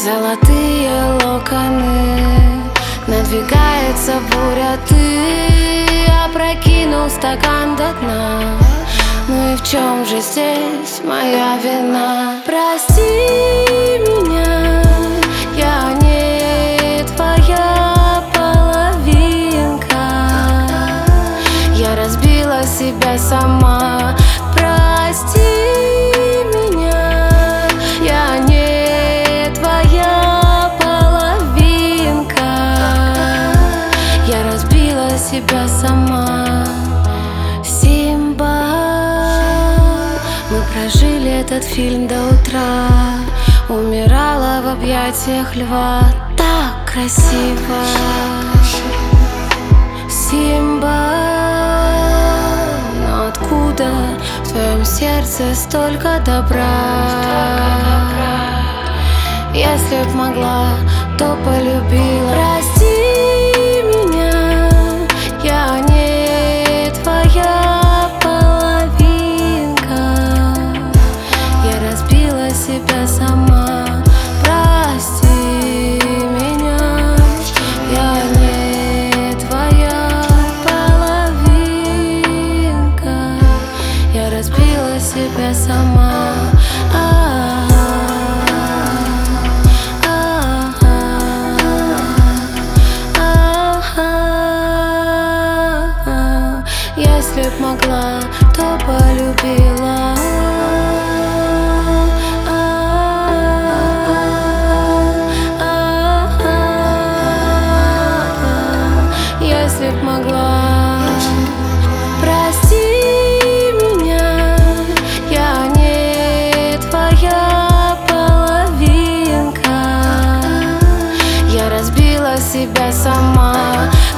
Золотые локоны, надвигается буря, ты опрокинул стакан до дна. Ну и в чем же здесь моя вина? Прости меня, я не твоя половинка. Я разбила себя сама. Прости меня, я не твоя половинка. Я разбила себя сама. Симба, мы прожили этот фильм до утра. Умирала в объятиях льва. Так красиво. Симба, но откуда в твоем сердце столько добра? Если б могла, то полюбила. Прости меня, я не твоя половинка. Я разбила себя сама. Прости меня, я не твоя половинка. Я разбила себя сама. Если б могла, то полюбила. Если б могла. Прости меня, я не твоя половинка. Я разбила себя сама.